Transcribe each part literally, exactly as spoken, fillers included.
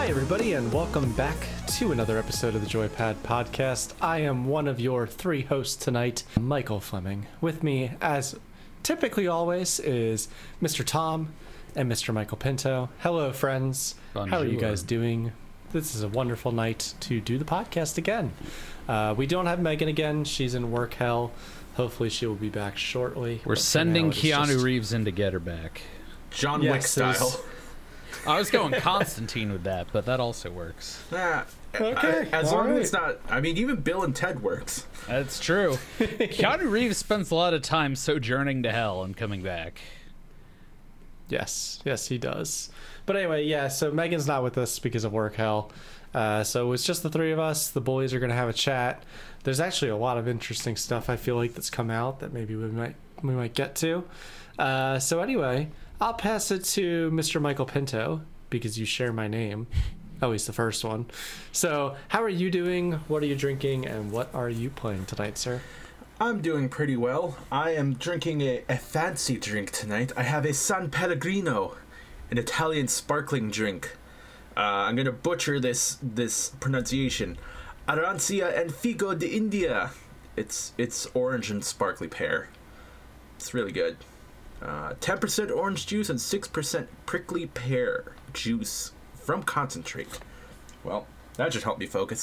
everybody, and welcome back to another episode of the Joypad Podcast. I am one of your three hosts tonight, Michael Fleming. With me, as typically always, is Mister Tom and Mister Michael Pinto. Hello, friends. Bonjour. How are you guys doing? This is a wonderful night to do the podcast again. Uh, we don't have Megan again. She's in work hell. Hopefully she will be back shortly. We're But for sending now, it is Keanu just- Reeves in to get her back. John Yes, Wick style. I was going Constantine with that, but that also works. Nah, Okay, I- as all long right. as it's not. I mean, even Bill and Ted works. That's true. Keanu Reeves spends a lot of time sojourning to hell and coming back. Yes, yes, he does. But anyway, yeah, so Megan's not with us because of work hell. Uh, so it's just the three of us. The boys are going to have a chat. There's actually a lot of interesting stuff I feel like that's come out that maybe we might we might get to. Uh, so anyway, I'll pass it to Mister Michael Pinto because you share my name. Oh, he's the first one. So how are you doing? What are you drinking? And what are you playing tonight, sir? I'm doing pretty well. I am drinking a, a fancy drink tonight. I have a San Pellegrino, an Italian sparkling drink. Uh, I'm gonna butcher this this pronunciation. Arancia and Figo de India. It's it's orange and sparkly pear. It's really good. Uh, ten percent orange juice and six percent prickly pear juice from concentrate. Well, that should help me focus.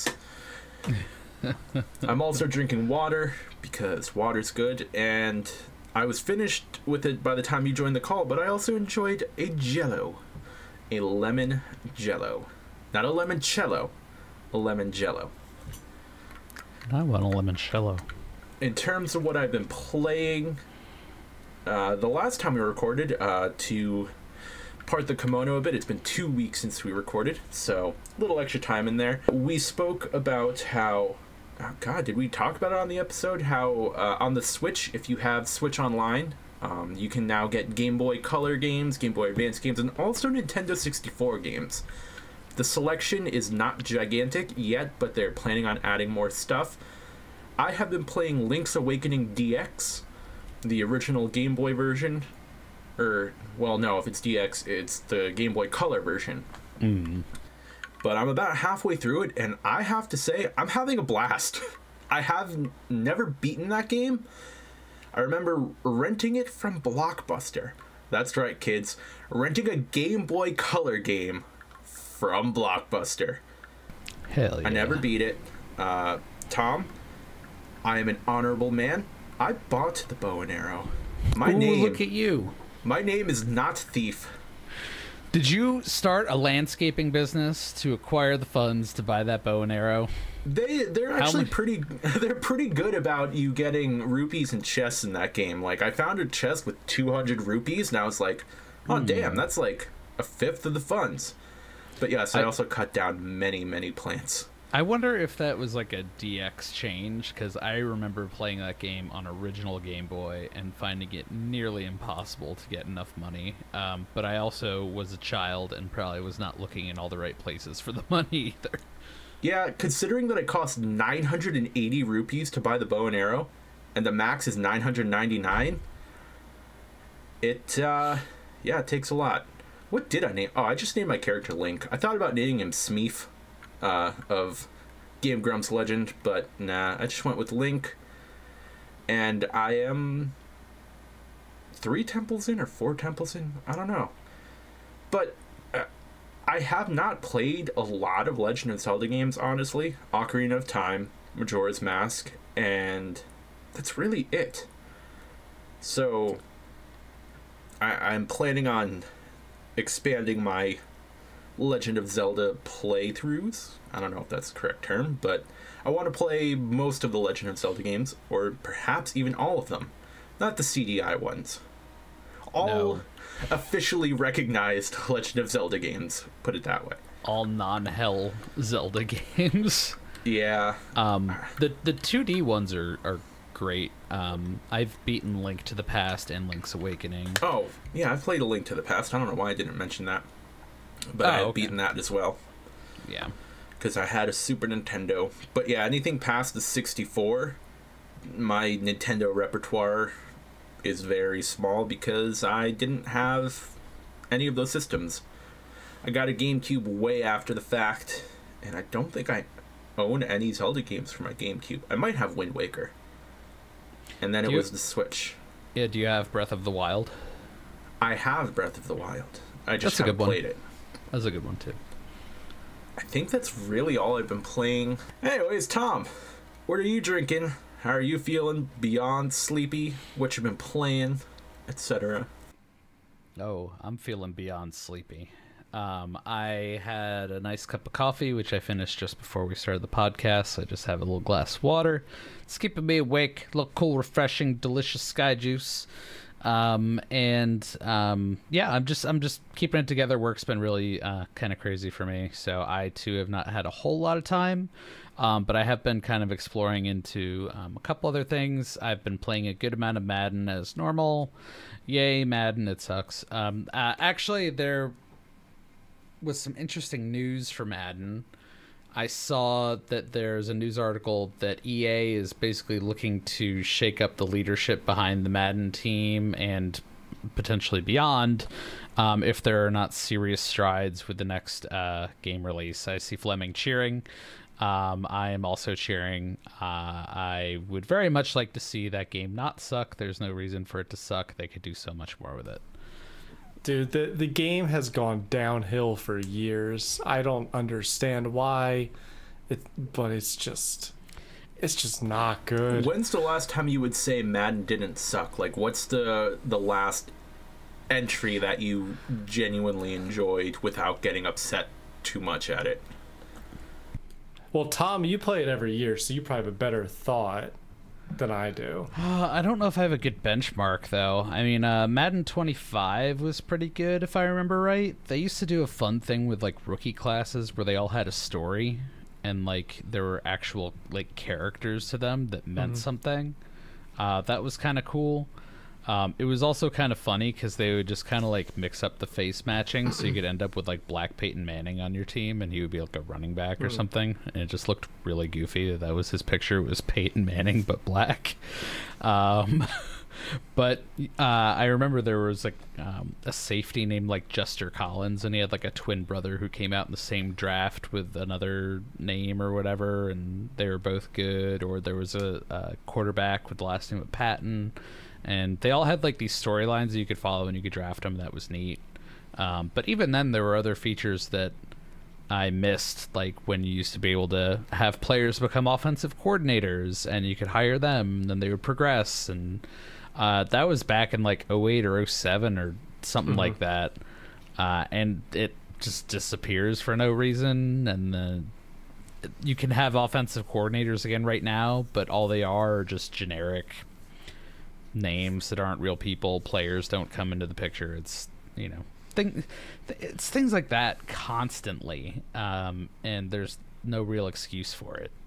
I'm also drinking water because water's good, and I was finished with it by the time you joined the call, but I also enjoyed a Jello. A lemon Jello. Not a limoncello, a lemon Jello. I want a limoncello. In terms of what I've been playing, uh, the last time we recorded, uh, to part the kimono a bit, it's been two weeks since we recorded, so a little extra time in there. We spoke about how, oh God, did we talk about it on the episode? How uh, on the Switch, if you have Switch Online, um, you can now get Game Boy Color games, Game Boy Advance games, and also Nintendo sixty-four games. The selection is not gigantic yet, but they're planning on adding more stuff. I have been playing Link's Awakening D X, the original Game Boy version. Or, well, no, if it's D X, it's the Game Boy Color version. Mm. But I'm about halfway through it, and I have to say, I'm having a blast. I have n- never beaten that game. I remember renting it from Blockbuster. That's right, kids. Renting a Game Boy Color game from Blockbuster. Hell yeah. I never beat it. Uh, Tom, I am an honorable man. I bought the bow and arrow. My Ooh, name, look at you. my name is not Thief. Did you start a landscaping business to acquire the funds to buy that bow and arrow? They they're How actually much- pretty they're pretty good about you getting rupees and chests in that game. Like I found a chest with two hundred rupees, and I was like, oh damn, that's like a fifth of the funds. But yes, I, I- also cut down many many plants. I wonder if that was like a D X change, because I remember playing that game on original Game Boy and finding it nearly impossible to get enough money. Um, but I also was a child and probably was not looking in all the right places for the money either. Yeah, considering that it cost nine hundred eighty rupees to buy the bow and arrow, and the max is nine hundred ninety-nine, it, uh, yeah, it takes a lot. What did I name? Oh, I just named my character Link. I thought about naming him Smeef, uh, of Game Grumps Legend, but nah, I just went with Link. And I am three temples in or four temples in? I don't know. But uh, I have not played a lot of Legend of Zelda games, honestly. Ocarina of Time, Majora's Mask, and that's really it. So I, I'm planning on expanding my Legend of Zelda playthroughs. I don't know if that's the correct term, but I want to play most of the Legend of Zelda games, or perhaps even all of them. Not the C D I ones. All No. officially recognized Legend of Zelda games, put it that way. All non-hell Zelda games. Yeah. Um, the the two D ones are, are great. Um, I've beaten Link to the Past and Link's Awakening. Oh, yeah, I've played A Link to the Past. I don't know why I didn't mention that. But Oh, I had okay. beaten that as well. Yeah. Because I had a Super Nintendo. But yeah, anything past the sixty-four, my Nintendo repertoire is very small because I didn't have any of those systems. I got a GameCube way after the fact, and I don't think I own any Zelda games for my GameCube. I might have Wind Waker. And then Do it you- was the Switch. Yeah, do you have Breath of the Wild? I have Breath of the Wild. I just That's a good haven't one. played it. That's a good one, too. I think that's really all I've been playing. Anyways, Tom, what are you drinking? How are you feeling? Beyond sleepy? What you been playing? Etc. Oh, I'm feeling beyond sleepy. Um, I had a nice cup of coffee, which I finished just before we started the podcast. I just have a little glass of water. It's keeping me awake. A little cool, refreshing, delicious sky juice. Um, and um, yeah, I'm just I'm just keeping it together. Work's been really uh, kind of crazy for me, so I too have not had a whole lot of time. Um, but I have been kind of exploring into um, a couple other things. I've been playing a good amount of Madden as normal. Yay, Madden! It sucks. Um, uh, actually, there was some interesting news for Madden. I saw that there's a news article that E A is basically looking to shake up the leadership behind the Madden team and potentially beyond um, if there are not serious strides with the next uh, game release. I see Fleming cheering. Um, I am also cheering. Uh, I would very much like to see that game not suck. There's no reason for it to suck. They could do so much more with it. Dude, the, the game has gone downhill for years. I don't understand why, it, but it's just, it's just not good. When's the last time you would say Madden didn't suck? Like, what's the the last entry that you genuinely enjoyed without getting upset too much at it? Well, Tom, you play it every year, so you probably have a better thought than I do. Uh, I don't know if I have a good benchmark, though. I mean, uh, Madden twenty-five was pretty good, if I remember right. They used to do a fun thing with, like, rookie classes where they all had a story, and, like, there were actual, like, characters to them that meant Mhm. something. Uh, that was kind of cool. Um, it was also kind of funny because they would just kind of, like, mix up the face matching, so you could end up with, like, Black Peyton Manning on your team, and he would be, like, a running back or Mm. something, and it just looked really goofy. That was his picture, was Peyton Manning, but black. Um, but uh, I remember there was, like, um, a safety named, like, Jester Collins, and he had, like, a twin brother who came out in the same draft with another name or whatever, and they were both good. Or there was a, a quarterback with the last name of Patton. And they all had, like, these storylines that you could follow and you could draft them. That was neat. Um, but even then, there were other features that I missed, like when you used to be able to have players become offensive coordinators and you could hire them and then they would progress. And uh, that was back in, like, oh eight or oh seven or something Mhm. like that. Uh, and it just disappears for no reason. And then you can have offensive coordinators again right now, but all they are are just generic names that aren't real people. Players don't come into the picture. It's, you know, thing it's things like that constantly, um and there's no real excuse for it.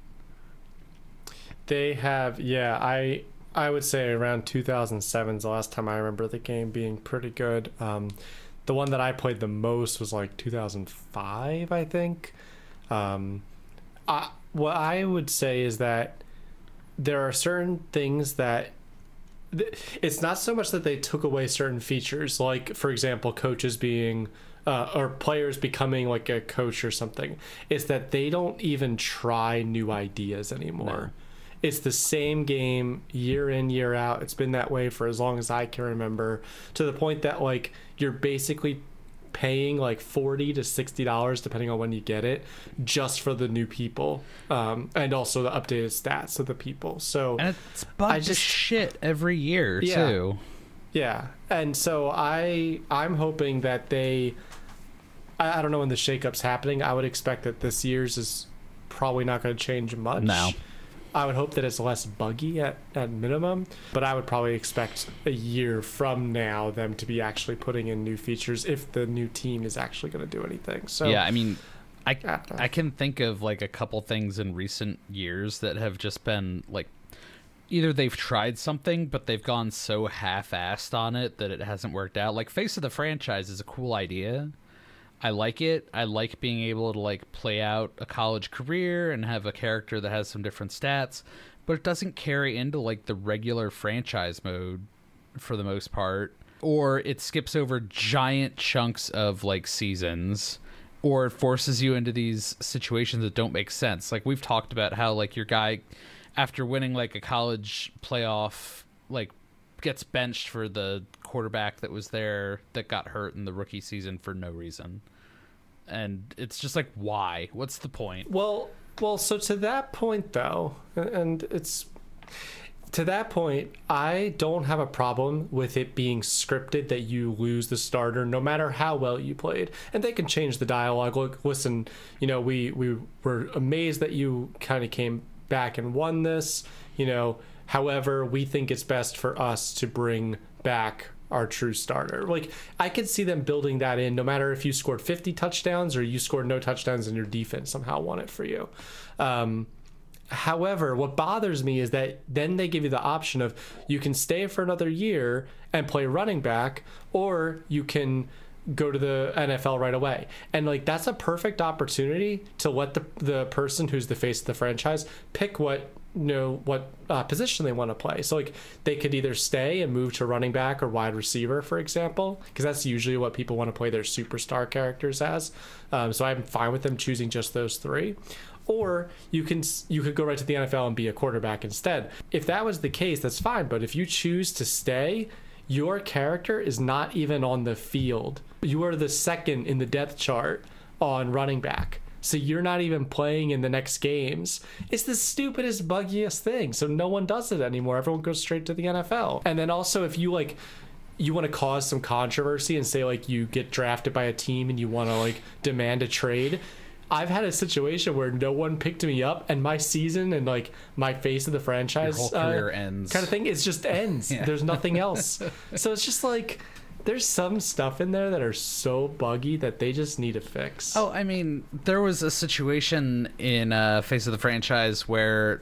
They have, yeah, I I would say around two thousand seven is the last time I remember the game being pretty good. Um, the one that I played the most was like two thousand five, I think. Um, I, what I would say is that there are certain things that it's not so much that they took away certain features, like, for example, coaches being uh, or players becoming like a coach or something. It's that they don't even try new ideas anymore. No. It's the same game year in, year out. It's been that way for as long as I can remember, to the point that, like, you're basically paying like forty to sixty dollars depending on when you get it, just for the new people, um, and also the updated stats of the people. So And it's bugged I to just- shit every year, Yeah. too. yeah, and so I I'm hoping that they, I, I don't know when the shakeup's happening. I would expect that this year's is probably not going to change much. No. I would hope that it's less buggy at, at minimum, but I would probably expect a year from now them to be actually putting in new features if the new team is actually going to do anything. So Yeah, I mean, I, Uh, I can think of, like, a couple things in recent years that have just been, like, either they've tried something, but they've gone so half-assed on it that it hasn't worked out. Like, Face of the Franchise is a cool idea. I like it. I like being able to, like, play out a college career and have a character that has some different stats, but it doesn't carry into, like, the regular franchise mode for the most part. or it skips over giant chunks of like seasons, or it forces you into these situations that don't make sense. Like we've talked about how like your guy, after winning like a college playoff, like gets benched for the quarterback that was there that got hurt in the rookie season for no reason. And it's just like, why? What's the point? Well, well, so to that point though, and it's to that point, I don't have a problem with it being scripted that you lose the starter no matter how well you played. And they can change the dialogue. Look, listen, you know, we, we were amazed that you kind of came back and won this, you know, however, we think it's best for us to bring back our true starter. Like, I could see them building that in no matter if you scored fifty touchdowns or you scored no touchdowns and your defense somehow won it for you. Um, However, what bothers me is that then they give you the option of you can stay for another year and play running back, or you can go to the N F L right away. And like, that's a perfect opportunity to let the the person who's the face of the franchise pick what you know what uh, position they want to play. So like, they could either stay and move to running back or wide receiver, for example, because that's usually what people want to play their superstar characters as. Um, so I'm fine with them choosing just those three. Or you can you could go right to the N F L and be a quarterback instead. If that was the case, that's fine. But if you choose to stay, your character is not even on the field. You are the second in the depth chart on running back. So you're not even playing in the next games. It's the stupidest, buggiest thing. So no one does it anymore. Everyone goes straight to the N F L. And then also, if you like, you want to cause some controversy and say like you get drafted by a team and you want to like demand a trade. I've had a situation where no one picked me up and my season and like my face of the franchise Your whole career uh, ends. kind of thing. It just ends. Yeah. There's nothing else. So it's just like, there's some stuff in there that are so buggy that they just need to fix. Oh, I mean, there was a situation in uh, Face of the Franchise where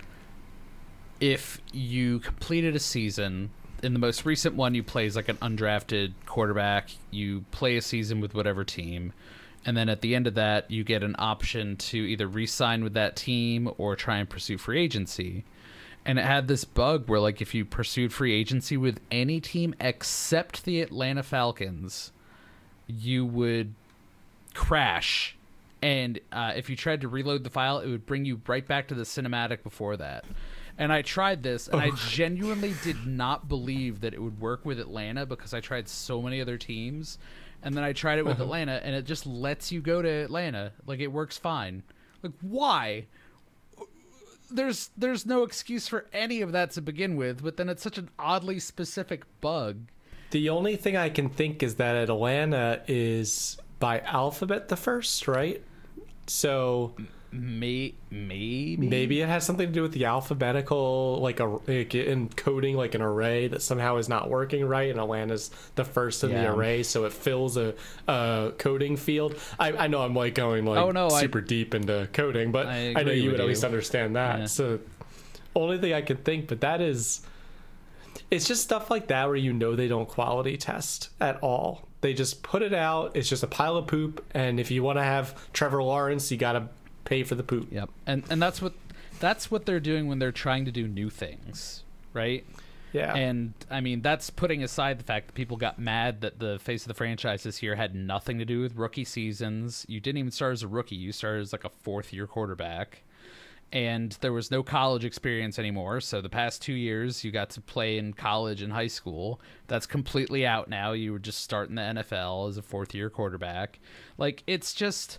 if you completed a season, in the most recent one you play as like an undrafted quarterback, you play a season with whatever team, and then at the end of that, you get an option to either re-sign with that team or try and pursue free agency. And it had this bug where, like, if you pursued free agency with any team except the Atlanta Falcons, you would crash. And uh, if you tried to reload the file, it would bring you right back to the cinematic before that. And I tried this, and oh. I genuinely did not believe that it would work with Atlanta because I tried so many other teams. And then I tried it with uh-huh. Atlanta, and it just lets you go to Atlanta. Like, it works fine. Like, why? There's there's no excuse for any of that to begin with, but then it's such an oddly specific bug. The only thing I can think is that Atlanta is by alphabet the first, right? So May, maybe maybe it has something to do with the alphabetical, like a like encoding like an array that somehow is not working right, and Atlanta's the first in yeah. the array, so it fills a, a coding field. I, I know I'm like going like oh, no, super I, deep into coding, but I, I know you would you. at least understand that. Yeah. So only thing I could think, but that is, it's just stuff like that where you know they don't quality test at all. They just put it out. It's just a pile of poop, and if you want to have Trevor Lawrence, you gotta pay for the poop. Yep. And and that's what that's what they're doing when they're trying to do new things, right? Yeah. And I mean, that's putting aside the fact that people got mad that the face of the franchise this year had nothing to do with rookie seasons. You didn't even start as a rookie. You started as like a fourth year quarterback. And there was no college experience anymore. So the past two years you got to play in college and high school. That's completely out now. You were just starting the N F L as a fourth year quarterback. Like, it's just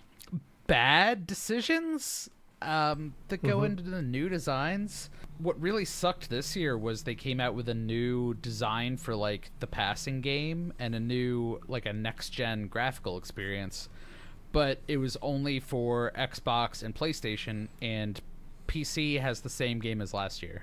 bad decisions um, that go mm-hmm. into the new designs. What really sucked this year was they came out with a new design for like the passing game and a new like a next gen graphical experience, but it was only for Xbox and PlayStation, and P C has the same game as last year.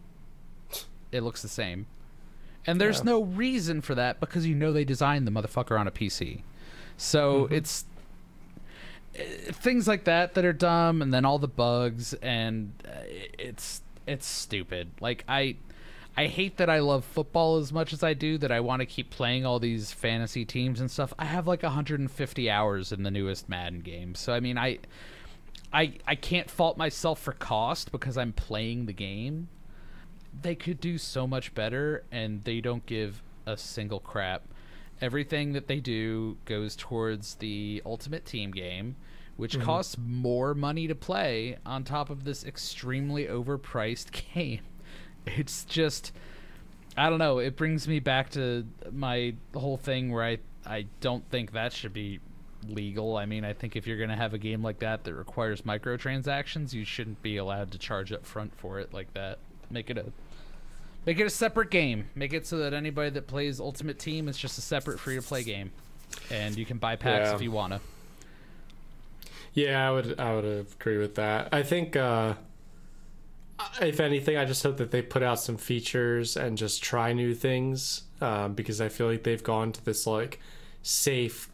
It looks the same, and there's yeah. no reason for that because you know they designed the motherfucker on a P C. So mm-hmm. it's things like that that are dumb, and then all the bugs, and uh, it's it's stupid. Like, I I hate that I love football as much as I do, that I want to keep playing all these fantasy teams and stuff. I have like one hundred fifty hours in the newest Madden game, so I mean, I I I can't fault myself for cost because I'm playing the game. They could do so much better, and they don't give a single crap. Everything that they do goes towards the Ultimate Team game, which mm-hmm. costs more money to play on top of this extremely overpriced game. It's just, I don't know, it brings me back to my whole thing where I, I don't think that should be legal. I mean, I think if you're going to have a game like that that requires microtransactions, you shouldn't be allowed to charge up front for it like that. Make it a make it a separate game. Make it so that anybody that plays Ultimate Team is just a separate free-to-play game, and you can buy packs yeah. if you want to. Yeah, I would I would agree with that. I think uh, if anything, I just hope that they put out some features and just try new things, um, because I feel like they've gone to this like safe,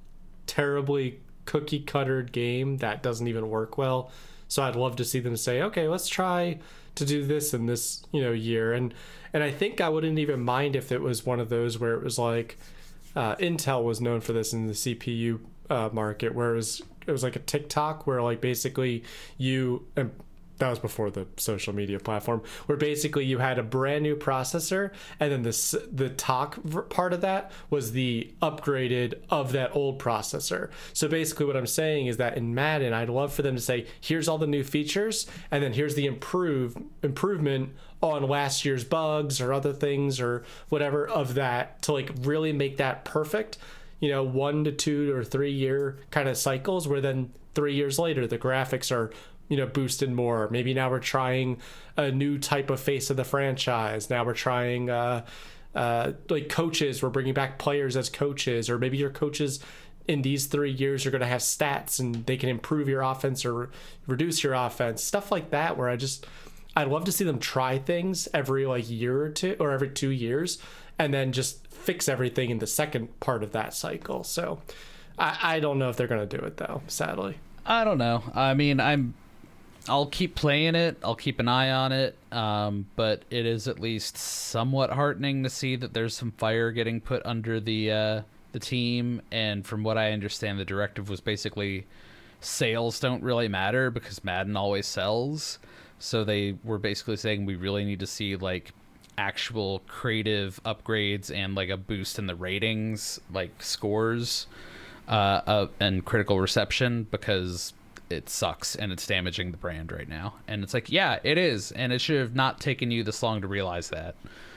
terribly cookie cuttered game that doesn't even work well. So I'd love to see them say, okay, let's try to do this in this, you know, year. And and I think I wouldn't even mind if it was one of those where it was like uh, Intel was known for this in the C P U uh, market, where it was it was like a TikTok where like basically you and that was before the social media platform, where basically you had a brand new processor, and then this the talk part of that was the upgraded of that old processor. So basically what I'm saying is that in Madden, I'd love for them to say, here's all the new features, and then here's the improve improvement on last year's bugs or other things or whatever of that, to like really make that perfect, you know, one to two or three year kind of cycles, where then three years later the graphics are, you know, boosted more. Maybe now we're trying a new type of face of the franchise. Now we're trying uh, uh, like coaches. We're bringing back players as coaches, or maybe your coaches in these three years are going to have stats and they can improve your offense or reduce your offense. Stuff like that, where I just, I'd love to see them try things every like year or two or every two years and then just fix everything in the second part of that cycle. So I, I don't know if they're going to do it though, sadly. I don't know. I mean, I'm, I'll keep playing it. I'll keep an eye on it. Um, but it is at least somewhat heartening to see that there's some fire getting put under the uh, the team. And from what I understand, the directive was basically sales don't really matter because Madden always sells. So they were basically saying we really need to see like actual creative upgrades and like a boost in the ratings, like scores uh, uh, and critical reception, because it sucks and it's damaging the brand right now. And it's like, yeah, it is, and it should have not taken you this long to realize that.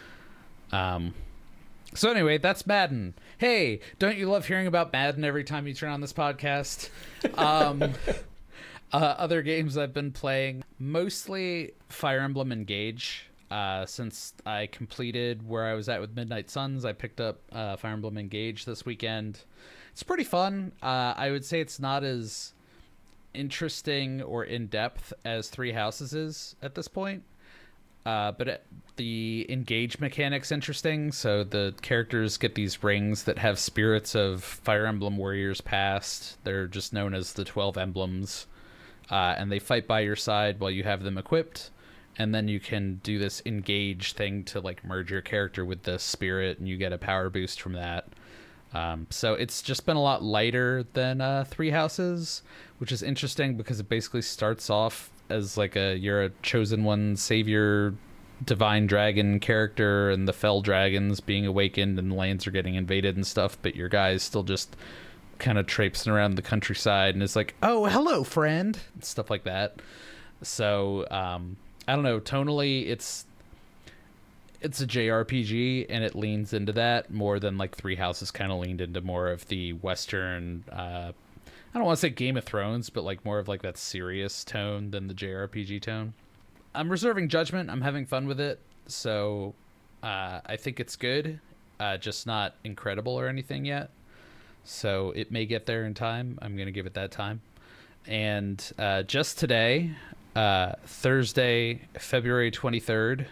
Um so anyway, that's Madden. Hey, don't you love hearing about Madden every time you turn on this podcast? um uh, other games I've been playing, mostly Fire Emblem Engage. Uh since I completed where I was at with Midnight Suns, I picked up uh Fire Emblem Engage this weekend. It's pretty fun. uh I would say it's not as interesting or in-depth as Three Houses is at this point, uh but it, the engage mechanic's interesting. So the characters get these rings that have spirits of Fire Emblem warriors past. They're just known as the twelve emblems, uh and they fight by your side while you have them equipped, and then you can do this engage thing to like merge your character with the spirit, and you get a power boost from that. Um, so it's just been a lot lighter than uh, Three Houses, which is interesting because it basically starts off as like a you're a chosen one savior divine dragon character, and the fell dragons being awakened and the lands are getting invaded and stuff, but your guy's still just kind of traipsing around the countryside and is like, oh, hello, friend, and stuff like that. So um, I don't know, tonally it's it's a J R P G, and it leans into that more than like Three Houses kind of leaned into more of the Western, uh, I don't want to say Game of Thrones, but like more of like that serious tone than the J R P G tone. I'm reserving judgment. I'm having fun with it. So uh, I think it's good, uh, just not incredible or anything yet. So it may get there in time. I'm going to give it that time. And uh, just today, uh, Thursday, February twenty-third,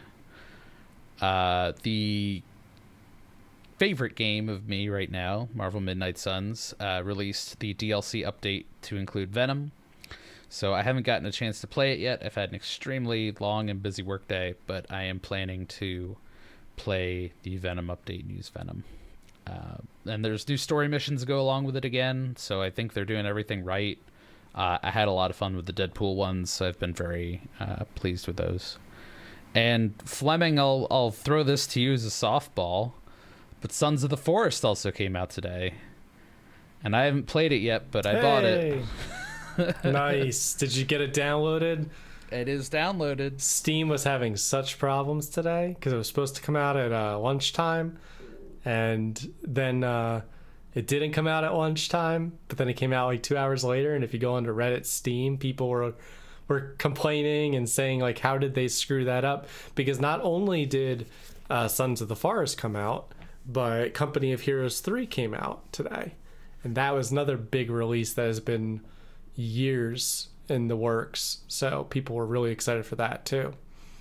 Uh, the favorite game of me right now, Marvel Midnight Suns, uh, released the D L C update to include Venom. So I haven't gotten a chance to play it yet. I've had an extremely long and busy workday, but I am planning to play the Venom update and use Venom. Uh, and there's new story missions to go along with it again, so I think they're doing everything right. Uh, I had a lot of fun with the Deadpool ones, so I've been very uh, pleased with those. And Fleming, I'll I'll throw this to you as a softball, but Sons of the Forest also came out today. And I haven't played it yet, but I bought it. Nice. Did you get it downloaded? It is downloaded. Steam was having such problems today because it was supposed to come out at uh, lunchtime, and then uh, it didn't come out at lunchtime, but then it came out like two hours later. And if you go onto Reddit Steam, people were were complaining and saying like, how did they screw that up? Because not only did uh, Sons of the Forest come out, but Company of Heroes three came out today, and that was another big release that has been years in the works, so people were really excited for that too.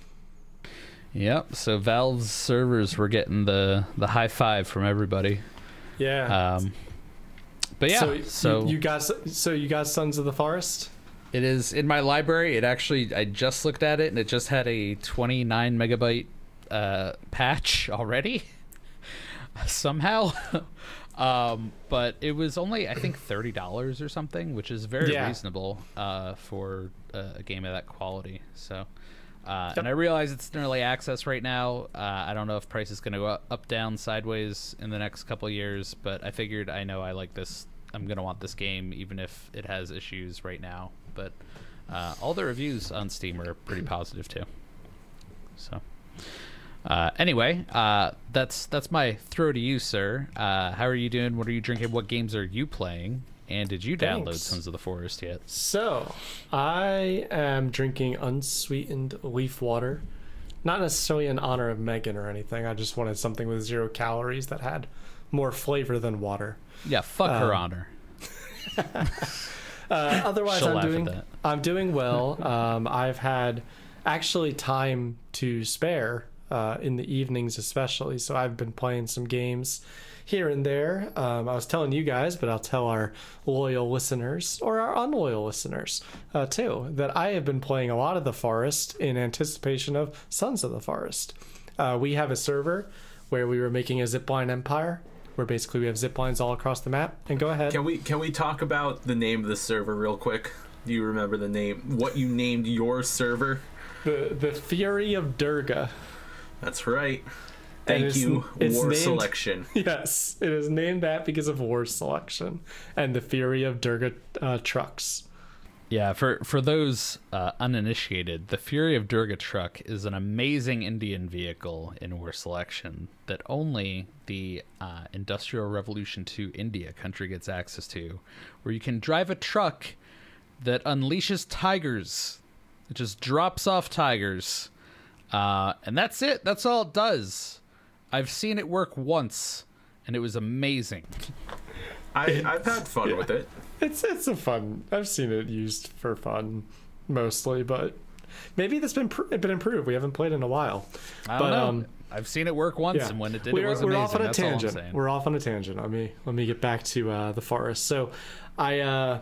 Yep, so Valve's servers were getting the the high five from everybody. Yeah. Um but yeah, so, so you, you got so you got Sons of the Forest? it is in my library. It actually, I just looked at it and it just had a twenty-nine megabyte uh patch already somehow. Um, but it was only, I think, thirty dollars or something, which is very yeah. reasonable uh, for a, a game of that quality. So, uh, yep. and I realize it's in early access right now. Uh, I don't know if price is going to go up, up, down, sideways in the next couple of years, but I figured I know I like this. I'm going to want this game, even if it has issues right now. But uh, all the reviews on Steam are pretty positive, too. So... Uh, anyway, uh, that's that's my throw to you, sir. Uh, how are you doing? What are you drinking? What games are you playing? And did you download Thanks. Sons of the Forest yet? So, I am drinking unsweetened leaf water. Not necessarily in honor of Megan or anything. I just wanted something with zero calories that had more flavor than water. Yeah, fuck um, her honor. uh, otherwise, She'll I'm laugh at doing that. I'm doing well. Um, I've had actually time to spare. Uh, in the evenings especially, so I've been playing some games here and there. um, I was telling you guys, but I'll tell our loyal listeners or our unloyal listeners uh, too, that I have been playing a lot of The Forest in anticipation of Sons of the Forest. Uh, we have a server where we were making a zipline empire, where basically we have ziplines all across the map. And go ahead. Can we can we talk about the name of the server real quick? Do you remember the name? What you named your server? The the Fury of Durga. That's right. Thank it's, you, it's War named, Selection. Yes, it is named that because of War Selection and the Fury of Durga uh, trucks. Yeah, for for those uh, uninitiated, the Fury of Durga truck is an amazing Indian vehicle in War Selection that only the uh, Industrial Revolution two India country gets access to, where you can drive a truck that unleashes tigers. It just drops off tigers. Uh, and that's it. That's all it does. I've seen it work once, and it was amazing. I, I've had fun yeah. with it. It's it's a fun. I've seen it used for fun, mostly, but maybe that's been pr- been improved. We haven't played in a while. I but, don't know. Um, I've seen it work once, yeah. and when it did, we're, it was we're amazing. off on a That's all I'm tangent. saying. We're off on a tangent. Let me let me get back to uh, the forest. So, I. Uh,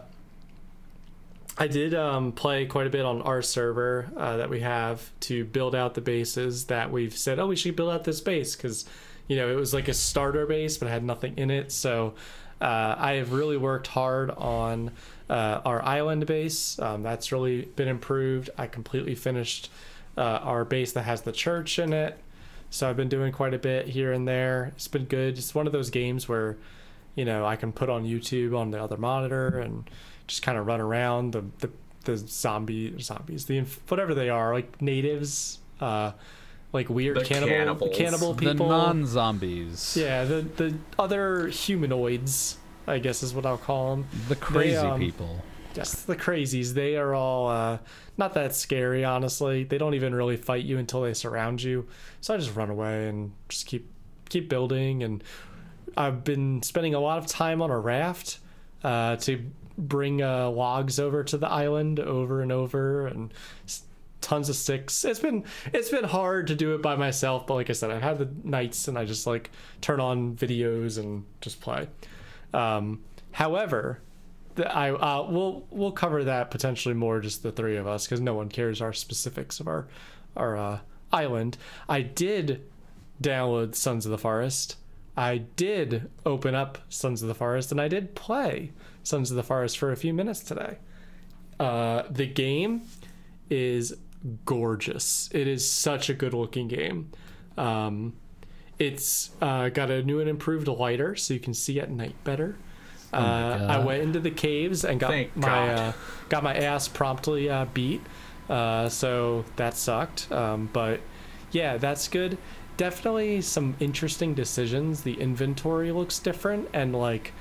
I did um, play quite a bit on our server uh, that we have to build out the bases that we've said, oh, we should build out this base because, you know, it was like a starter base, but it had nothing in it. So uh, I have really worked hard on uh, our island base. Um, that's really been improved. I completely finished uh, our base that has the church in it. So I've been doing quite a bit here and there. It's been good. It's one of those games where, you know, I can put on YouTube on the other monitor and just kind of run around. The the, the zombie zombies, the whatever they are, like natives, uh, like weird The cannibal cannibals. cannibal people, The non-zombies. yeah, the the other humanoids, I guess is what I'll call them. The crazy They, um, people. Yes, the crazies. They are all uh, not that scary, honestly. They don't even really fight you until they surround you. So I just run away and just keep keep building. And I've been spending a lot of time on a raft uh, to bring uh, logs over to the island over and over, and s- tons of sticks. It's been it's been hard to do it by myself, but like I said, I've had the nights and I just like turn on videos and just play. Um, however, the, I uh, we'll we'll cover that potentially more, just the three of us, because no one cares our specifics of our our uh, island. I did download Sons of the Forest. I did open up Sons of the Forest, and I did play Sons of the Forest for a few minutes today. Uh, the game is gorgeous. It is such a good looking game. Um, It's uh, got a new and improved lighter, so you can see at night better. Oh my Uh, God. I went into the caves and got Thank my God. uh, got my ass promptly uh, beat. Uh, so that sucked. Um, but yeah, that's good. Definitely some interesting decisions. The inventory looks different, and like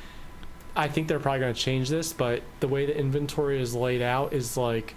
I think they're probably going to change this, but the way the inventory is laid out is like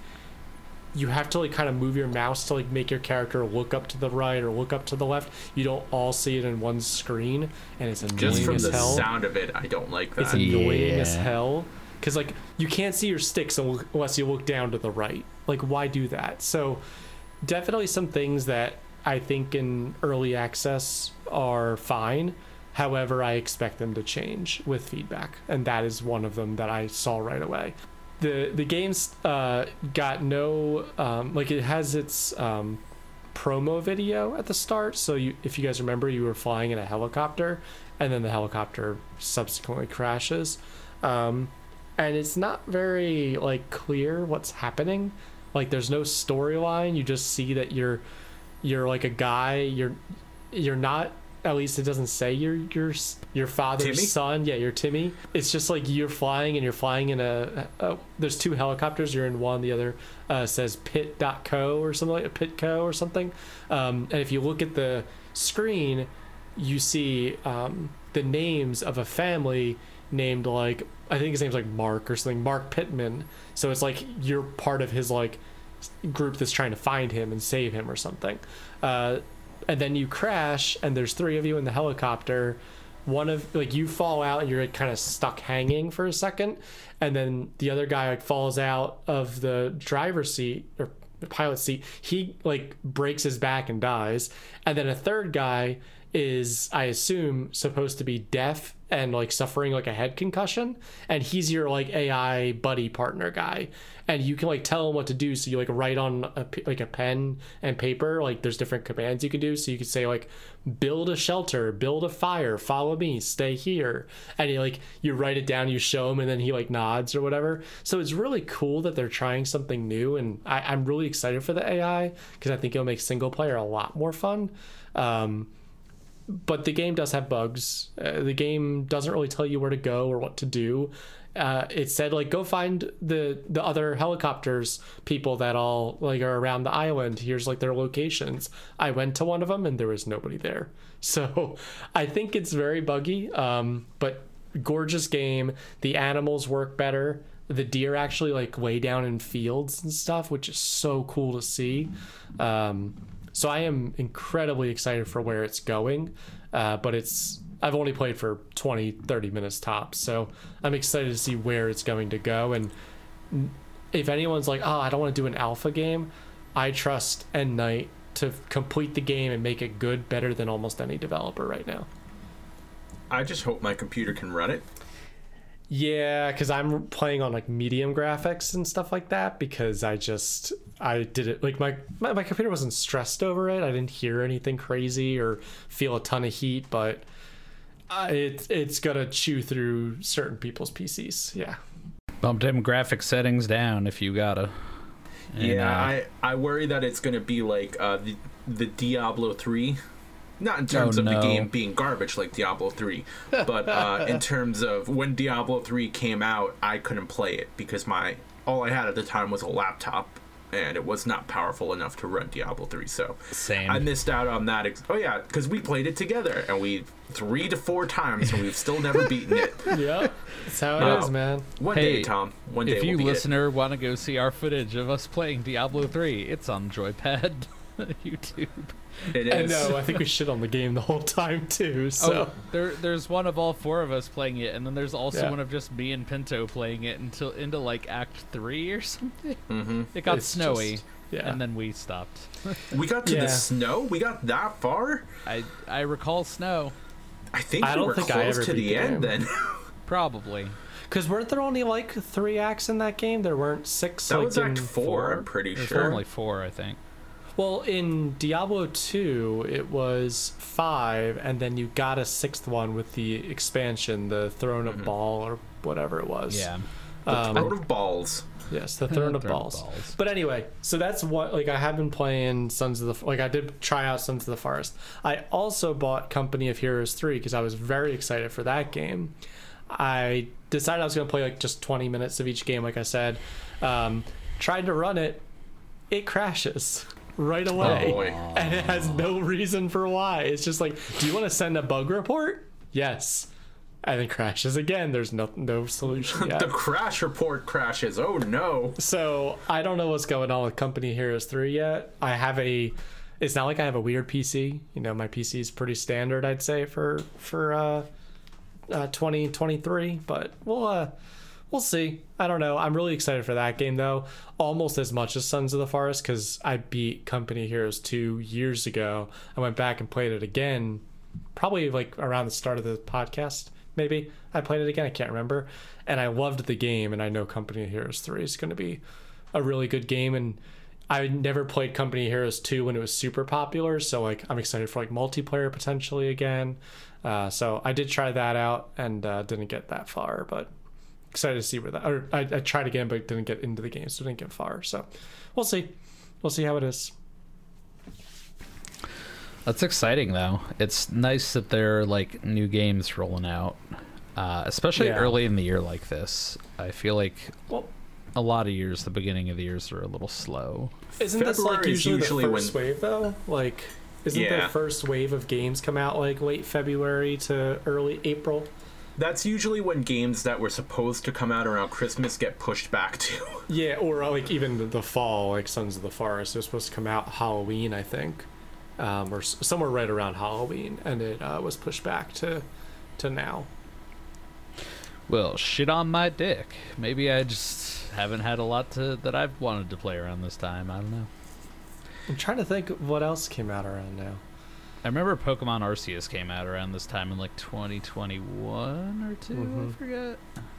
you have to like kind of move your mouse to like make your character look up to the right or look up to the left. You don't all see it in one screen, and it's annoying Just from as the hell. sound of it, I don't like that. It's annoying as Yeah. hell because like you can't see your sticks unless you look down to the right. Like, why do that? So definitely some things that I think in early access are fine. However, I expect them to change with feedback, and that is one of them that I saw right away. The the game's uh, got no um, like it has its um, promo video at the start. So you, if you guys remember, you were flying in a helicopter, and then the helicopter subsequently crashes, um, and it's not very like clear what's happening. Like, there's no storyline. You just see that you're you're like a guy. You're you're not. At least it doesn't say you're your your father's Timmy? son. Yeah, you're Timmy. It's just like you're flying, and you're flying in a. a there's two helicopters. You're in one. The other uh, says Pit dot co or something like Pitco or something. Um, and if you look at the screen, you see um, the names of a family named like I think his name's like Mark or something. Mark Pittman. So it's like you're part of his like group that's trying to find him and save him or something. Uh, and then you crash, and there's three of you in the helicopter. One of like you fall out, and you're like, kind of stuck hanging for a second, and then the other guy like falls out of the driver's seat or the pilot seat. He like breaks his back and dies, and then a third guy is, I assume, supposed to be deaf and like suffering like a head concussion, and he's your like A I buddy partner guy, and you can like tell him what to do. So you like write on a, p- like a pen and paper, like there's different commands you can do. So you could say like build a shelter, build a fire, follow me, stay here, and you like you write it down, you show him, and then he like nods or whatever. So it's really cool that they're trying something new, and I, I'm really excited for the A I because I think it'll make single player a lot more fun. Um, but the game does have bugs. Uh, the game doesn't really tell you where to go or what to do. Uh, it said like go find the the other helicopters people that all like are around the island. Here's like their locations. I went to one of them and there was nobody there. So I think it's very buggy. Um, but gorgeous game. The animals work better. The deer actually like lay down in fields and stuff, which is so cool to see. Um, So I am incredibly excited for where it's going, uh, but it's I've only played for twenty, thirty minutes tops, so I'm excited to see where it's going to go. And if anyone's like, oh, I don't want to do an alpha game, I trust End Night to complete the game and make it good, better than almost any developer right now. I just hope my computer can run it. Yeah, because I'm playing on like medium graphics and stuff like that because I just I did it like my, my my computer wasn't stressed over it. I didn't hear anything crazy or feel a ton of heat, but uh, it it's gonna chew through certain people's P Cs. Yeah. Bump them graphic settings down if you gotta. And, yeah, uh, I, I worry that it's going to be like uh, the, the Diablo three. Not in terms Oh, of no. the game being garbage like Diablo three, but uh, in terms of when Diablo three came out, I couldn't play it because my all I had at the time was a laptop, and it was not powerful enough to run Diablo three. So Same. I missed out on that. Ex- oh yeah, because we played it together, and we three to four times, and we've still never beaten it. Yep. That's how it No. is, man. One Hey, day, Tom. One day If we'll you beat it. listener want to go see our footage of us playing Diablo three, it's on Joypad YouTube. It I is. know. I think we shit on the game the whole time too. So Oh, there, there's one of all four of us playing it, and then there's also Yeah. one of just me and Pinto playing it until into like Act Three or something. Mm-hmm. It got It's snowy, just- yeah. and then we stopped. We got to Yeah. the snow. We got that far. I I recall snow, I think I we don't were think I close ever to beat the the end. game. Then probably. because weren't there only like three acts in that game? There weren't six. that like, was Act in four. I'm pretty There's sure. only four, I think. Well, in Diablo two, it was five, and then you got a sixth one with the expansion, the Throne of Baal or whatever it was. Yeah. The Um, Throne of Balls. Yes, the Throne of Throne of Balls. Balls. But anyway, so that's what, like, I have been playing Sons of the, like, I did try out Sons of the Forest. I also bought Company of Heroes three because I was very excited for that game. I decided I was going to play, like, just twenty minutes of each game, like I said. Um, tried to run it. It crashes right away. Oh, boy. And it has no reason for why. It's just like, do you want to send a bug report? Yes. And then crashes again. There's no no solution yet. The crash report crashes. Oh no. So I don't know what's going on with Company Heroes three yet. I have a. It's not like I have a weird P C. You know, my P C is pretty standard, I'd say, for for uh, uh, twenty twenty-three. But we'll uh, we'll see. I don't know. I'm really excited for that game though, almost as much as Sons of the Forest, because I beat Company Heroes two years ago. I went back and played it again, probably like around the start of the podcast. Maybe I played it again. I can't remember. And I loved the game. And I know Company of Heroes three is going to be a really good game. And I never played Company of Heroes two when it was super popular. So like, I'm excited for like multiplayer potentially again. Uh, so I did try that out and uh, didn't get that far, but excited to see where that, or I, I tried again, but didn't get into the game. So didn't get far. So we'll see. We'll see how it is. That's exciting, though. It's nice that there are like new games rolling out, uh, especially Yeah. early in the year like this. I feel like Well, a lot of years, the beginning of the years are a little slow. isn't this like February is usually, usually the first when- wave though? Like, isn't Yeah. the first wave of games come out like late February to early April? That's usually when games that were supposed to come out around Christmas get pushed back to. Yeah, or uh, like even the, the fall, like Sons of the Forest. It was supposed to come out Halloween, I think, um, or s- somewhere right around Halloween, and it uh, was pushed back to to now. Well, shit on my dick. Maybe I just haven't had a lot to that I've wanted to play around this time. I don't know. I'm trying to think of what else came out around now. I remember Pokemon Arceus came out around this time in like twenty twenty-one or two. Mhm. I forget.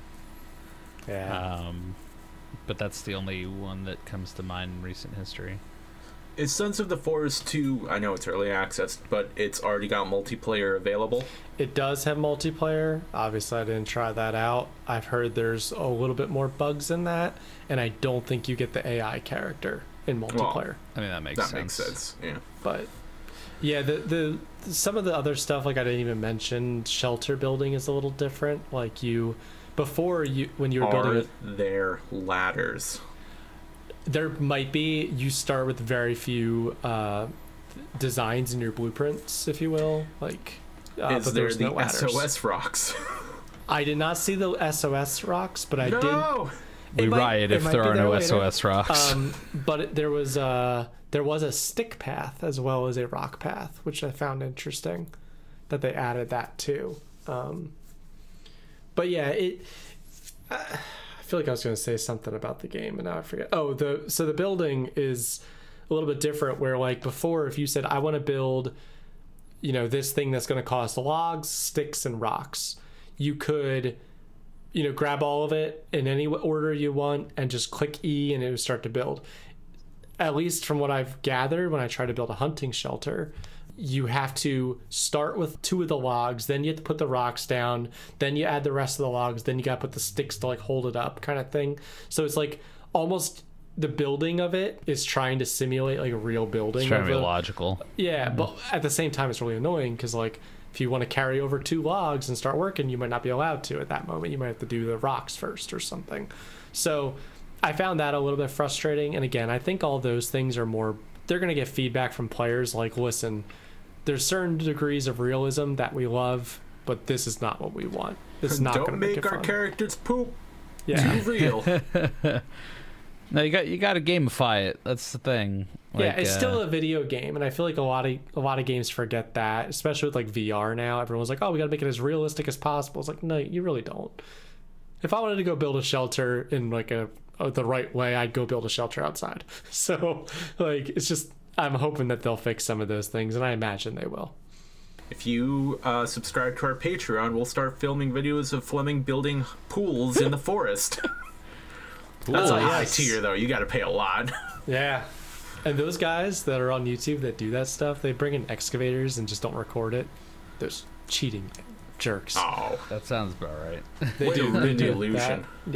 Yeah. Um, but that's the only one that comes to mind in recent history. Is Sons of the Forest two, I know it's early access, but it's already got multiplayer available? It does have multiplayer. Obviously, I didn't try that out. I've heard there's a little bit more bugs in that, and I don't think you get the A I character in multiplayer. I mean, that makes That sense. makes sense, yeah. But yeah, the, the the some of the other stuff, like I didn't even mention, shelter building is a little different. Like you, before you when you were building Are it, there ladders? there might be. You start with very few uh, designs in your blueprints, if you will. Like, uh, Is but there there's the no ladders. S O S rocks? I did not see the S O S rocks, but I did. No! We It might- riot it if might there be are there no later. S O S rocks. Um, but it, there was uh there was a stick path as well as a rock path, which I found interesting that they added that too. Um, but yeah, it. Uh, I feel like I was going to say something about the game, and now I forget. Oh, the so the building is a little bit different. Where like before, if you said I want to build, you know, this thing that's going to cost logs, sticks, and rocks, you could, you know, grab all of it in any order you want and just click E and it would start to build. At least from what I've gathered, when I try to build a hunting shelter, you have to start with two of the logs, then you have to put the rocks down, then you add the rest of the logs, then you got to put the sticks to like hold it up kind of thing. So it's like almost the building of it is trying to simulate like a real building. It's trying to of be a- logical. Yeah, but at the same time, it's really annoying because, like, if you want to carry over two logs and start working, you might not be allowed to at that moment. You might have to do the rocks first or something. So I found that a little bit frustrating. And again, I think all those things are more, they're going to get feedback from players like, listen, there's certain degrees of realism that we love, but this is not what we want. This is not going to Don't make, make it our fun. characters poop Yeah. too real. No, you got you got to gamify it. That's the thing. Yeah, Like, it's uh, still a video game, and I feel like a lot of a lot of games forget that, especially with like V R now. Everyone's like, "Oh, we got to make it as realistic as possible." It's like, no, you really don't. If I wanted to go build a shelter in like a, a the right way, I'd go build a shelter outside. So, like, it's just I'm hoping that they'll fix some of those things, and I imagine they will. If you uh, subscribe to our Patreon, we'll start filming videos of Fleming building pools in the forest. That's Oh, a high yes. tier, though. You got to pay a lot. Yeah. And those guys that are on YouTube that do that stuff, they bring in excavators and just don't record it. Those cheating jerks. Oh, That sounds about right. They way to do. They ruin the do illusion. that. Yeah.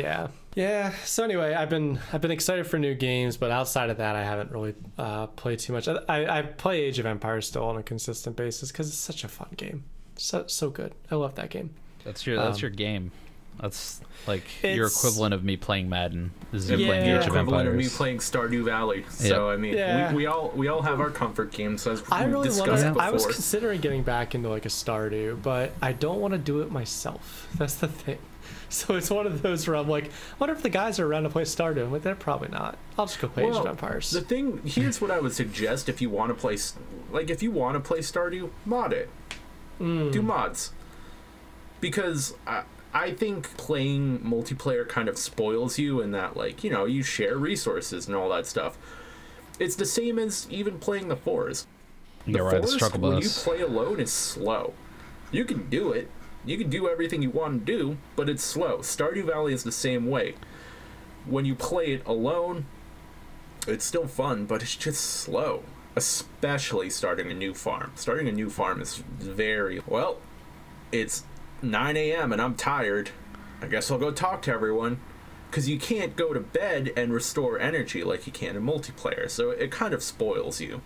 Yeah. So anyway, I've been I've been excited for new games, but outside of that, I haven't really uh, played too much. I, I I play Age of Empires still on a consistent basis because it's such a fun game. So so good. I love that game. That's your that's Um, your game. That's like your It's- equivalent of me playing Madden. Is you Yeah. playing Your Age of equivalent of me Empires. playing Stardew Valley. So I mean, Yeah. we, we all we all have our comfort games. As I we've really want discussed to. before. I was considering getting back into like a Stardew, but I don't want to do it myself. That's the thing. So it's one of those where I'm like, I wonder if the guys are around to play Stardew. I'm like, they're probably not. I'll just go play Age of Empires. The thing here's what I would suggest if you want to play, s- like if you want to play Stardew, mod it. Mm. Do mods, because I I think playing multiplayer kind of spoils you in that, like, you know, you share resources and all that stuff. It's the same as even playing the Forest. The You're right, the Forest, struggle when you bus. play alone, is slow. You can do it. You can do everything you want to do, but it's slow. Stardew Valley is the same way. When you play it alone, it's still fun, but it's just slow. Especially starting a new farm. Starting a new farm is very... Well, it's nine a.m. and I'm tired. I guess I'll go talk to everyone. Because you can't go to bed and restore energy like you can in multiplayer, so it kind of spoils you.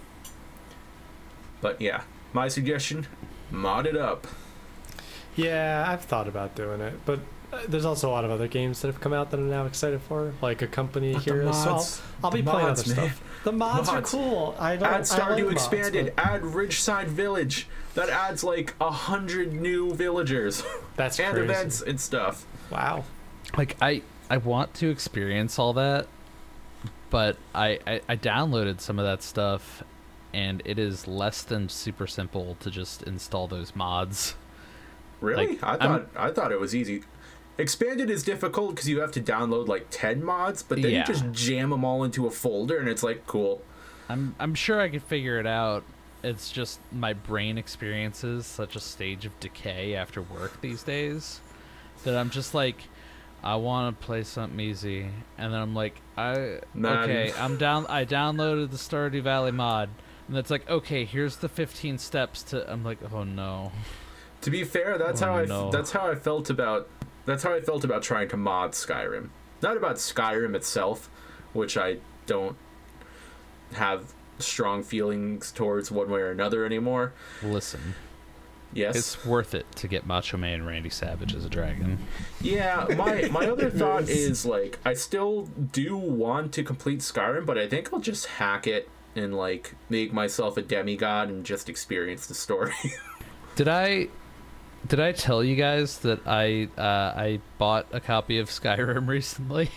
But yeah, my suggestion, mod it up. Yeah, I've thought about doing it, but uh, there's also a lot of other games that have come out that I'm now excited for, like a Company But the Heroes. So I'll, mods- I'll be the playing mods, other man. stuff. The mods, are Mods. cool. I don't. Add I Stardew like mods, Expanded, but add Ridgeside Village. That adds like a hundred new villagers That's and crazy. events and stuff. Wow. Like I I want to experience all that, but I, I I downloaded some of that stuff, and it is less than super simple to just install those mods. Really? Like, I I'm- thought I thought it was easy. Expanded is difficult because you have to download like ten mods, but then Yeah. you just jam them all into a folder, and it's like cool. I'm I'm sure I could figure it out. It's just my brain experiences such a stage of decay after work these days that I'm just like, I want to play something easy, and then I'm like, I Man. okay, I'm down. I downloaded the Stardew Valley mod, and it's like, okay, here's the fifteen steps to. I'm like, oh no. To be fair, that's Oh, how I no. that's how I felt about that's how I felt about trying to mod Skyrim. Not about Skyrim itself, which I don't have strong feelings towards one way or another anymore. Listen, Yes. it's worth it to get Macho Man Randy Savage as a dragon. Yeah, my my other thought is like I still do want to complete Skyrim, but I think I'll just hack it and like make myself a demigod and just experience the story. Did I did I tell you guys that I uh, I bought a copy of Skyrim recently?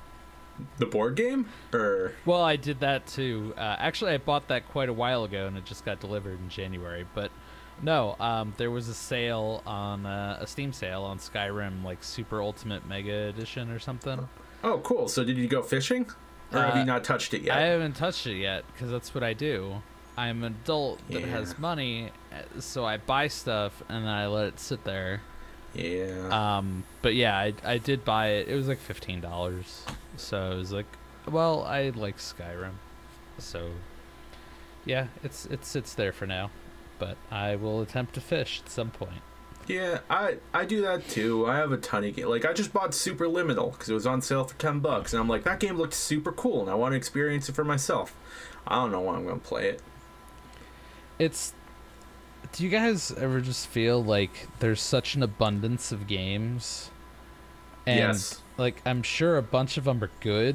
The board game? Or Well, I did that too. Uh, actually, I bought that quite a while ago, and it just got delivered in January. But no, um, there was a sale on uh, a Steam sale on Skyrim, like Super Ultimate Mega Edition or something. oh, cool. So did you go fishing? Or have Uh, you not touched it yet? I haven't touched it yet because that's what I do. I'm an adult that Yeah. has money, uh, so I buy stuff and then I let it sit there. yeah. Um, but yeah, I, I did buy it. It was like fifteen dollars. So it was like, well, I like Skyrim. So yeah, it's it sits there for now. But I will attempt to fish at some point. Yeah, I I do that too. I have a ton of games. Like I just bought Super Liminal because it was on sale for ten bucks, and I'm like, that game looked super cool, and I want to experience it for myself. I don't know when I'm gonna play it. It's do you guys ever just feel like there's such an abundance of games? And Yes. like I'm sure a bunch of them are good,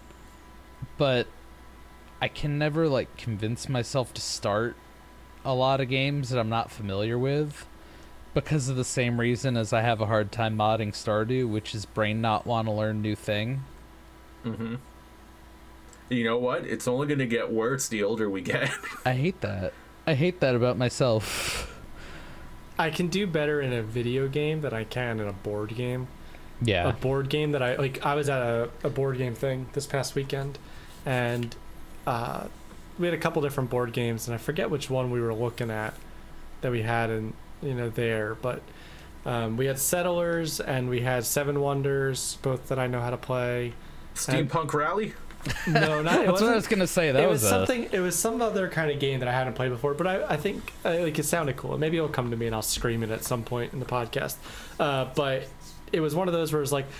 but I can never like convince myself to start a lot of games that I'm not familiar with because of the same reason as I have a hard time modding Stardew, which is brain not want to learn new thing. Mm-hmm. You know what? It's only gonna get worse the older we get. I hate that. I hate that about myself. I can do better in a video game than I can in a board game. Yeah. A board game that I like. I was at a, a board game thing this past weekend, and uh, we had a couple different board games, and I forget which one we were looking at that we had in you know there, but um, we had Settlers and we had Seven Wonders, both that I know how to play. Steampunk Rally? No, not it That's what I wasn't- was gonna say. That it was, was a- something. It was some other kind of game that I hadn't played before, but I, I think uh, like it sounded cool. Maybe it'll come to me and I'll scream it at some point in the podcast. Uh, but it was one of those where it's like,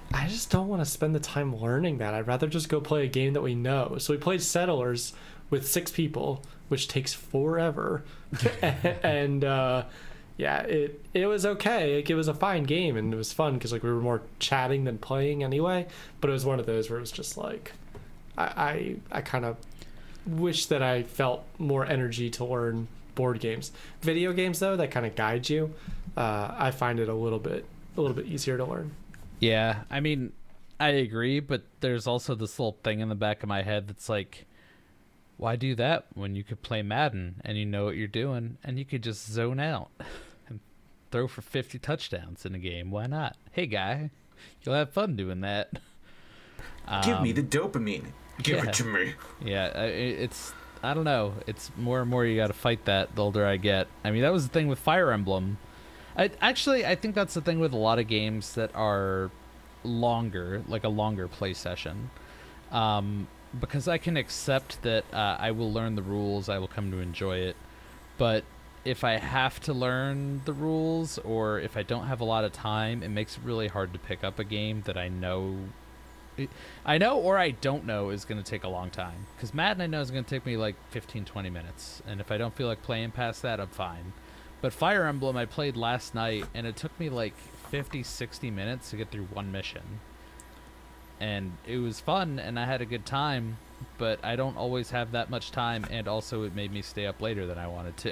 I just don't want to spend the time learning that. I'd rather just go play a game that we know. So we played Settlers with six people, which takes forever. and uh, yeah, it it was okay. Like, it was a fine game, and it was fun because like we were more chatting than playing anyway. But it was one of those where it was just like, I I, I kind of wish that I felt more energy to learn board games. Video games though, that kind of guide you. Uh, I find it a little bit a little bit easier to learn. Yeah, I mean, I agree, but there's also this little thing in the back of my head that's like, why do that when you could play Madden and you know what you're doing and you could just zone out and throw for fifty touchdowns in a game? Why not? Hey, guy, you'll have fun doing that. Give um, me the dopamine. Give yeah. it to me. Yeah, I- it's, I don't know. It's more and more you got to fight that the older I get. I mean, that was the thing with Fire Emblem. I, actually, I think that's the thing with a lot of games that are longer, like a longer play session. Um, because I can accept that uh, I will learn the rules, I will come to enjoy it. But if I have to learn the rules, or if I don't have a lot of time, it makes it really hard to pick up a game that I know... I know or I don't know is going to take a long time. Because Madden I know is going to take me like fifteen, twenty minutes. And if I don't feel like playing past that, I'm fine. But Fire Emblem I played last night, and it took me like fifty, sixty minutes to get through one mission. And it was fun, and I had a good time, but I don't always have that much time, and also it made me stay up later than I wanted to.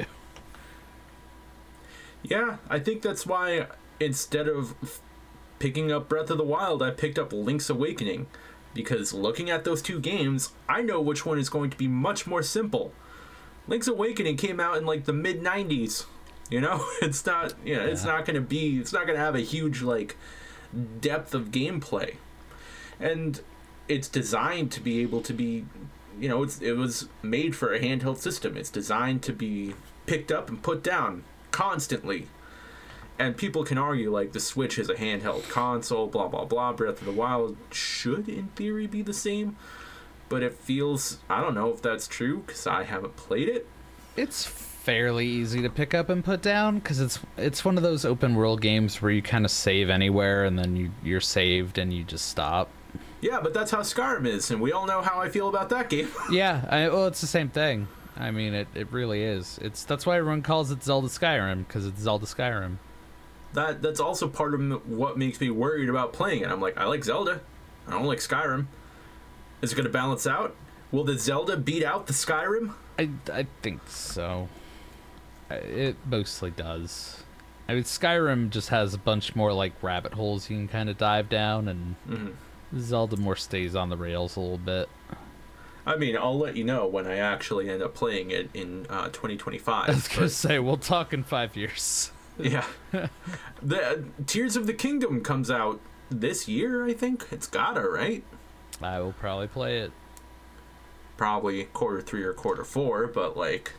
Yeah, I think that's why instead of f- picking up Breath of the Wild, I picked up Link's Awakening. Because looking at those two games, I know which one is going to be much more simple. Link's Awakening came out in like the mid nineties. You know, it's not, you know, yeah. it's not going to be, it's not going to have a huge, like, depth of gameplay. And it's designed to be able to be, you know, it's, it was made for a handheld system. It's designed to be picked up and put down constantly. And people can argue, like, the Switch is a handheld console, blah, blah, blah. Breath of the Wild should, in theory, be the same. But it feels, I don't know if that's true, because I haven't played it. It's fairly easy to pick up and put down because it's it's one of those open world games where you kind of save anywhere and then you you're saved and you just stop. Yeah, but that's how Skyrim is, and we all know how I feel about that game. yeah, I, well, it's the same thing. I mean, it, it really is. It's that's why everyone calls it Zelda Skyrim, because it's Zelda Skyrim. That that's also part of what makes me worried about playing it. I'm like, I like Zelda, I don't like Skyrim. Is it going to balance out? Will the Zelda beat out the Skyrim? I I think so. It mostly does. I mean, Skyrim just has a bunch more, like, rabbit holes you can kind of dive down, and mm-hmm. Zelda more stays on the rails a little bit. I mean, I'll let you know when I actually end up playing it in uh, twenty twenty-five. I was going to say, we'll talk in five years. Yeah. the uh, Tears of the Kingdom comes out this year, I think. It's gotta, right? I will probably play it. Probably quarter three or quarter four, but, like...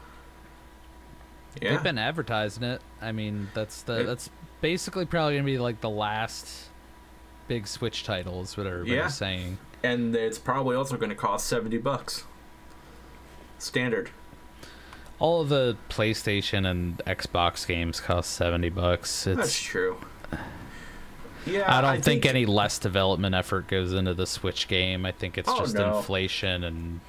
Yeah. They've been advertising it. I mean, that's the it, that's basically probably gonna be like the last big Switch title, is what everybody's yeah. saying. And it's probably also going to cost seventy bucks. Standard. All of the PlayStation and Xbox games cost seventy bucks. It's, That's true. Yeah, I don't I think, think any less development effort goes into the Switch game. I think it's oh, just no. inflation and.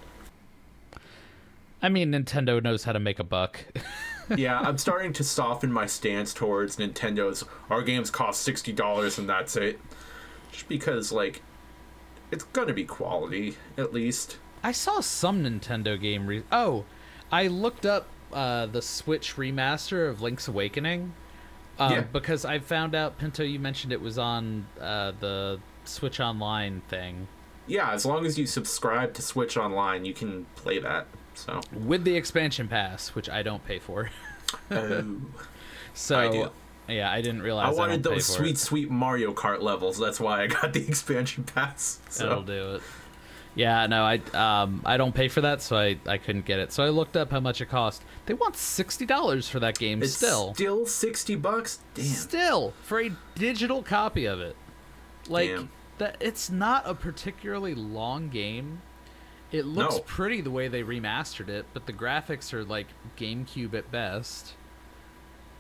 I mean, Nintendo knows how to make a buck. Yeah, I'm starting to soften my stance towards Nintendo's. Our games cost sixty dollars and that's it. Just because, like, it's gonna be quality, at least. I saw some Nintendo game. Re- oh, I looked up uh, the Switch remaster of Link's Awakening. Um, yeah. Because I found out, Pinto, you mentioned it was on uh, the Switch Online thing. Yeah, as long as you subscribe to Switch Online, you can play that. So with the expansion pass, which I don't pay for. Oh, so I do. Yeah, I didn't realize. I wanted I those sweet, it. sweet Mario Kart levels. That's why I got the expansion pass. So. That'll do it. Yeah, no, I um I don't pay for that, so I, I couldn't get it. So I looked up how much it cost. They want sixty dollars for that game. It's still, still sixty bucks. Damn. Still for a digital copy of it. Like Damn. that, it's not a particularly long game. It looks no. pretty the way they remastered it, but the graphics are like GameCube at best.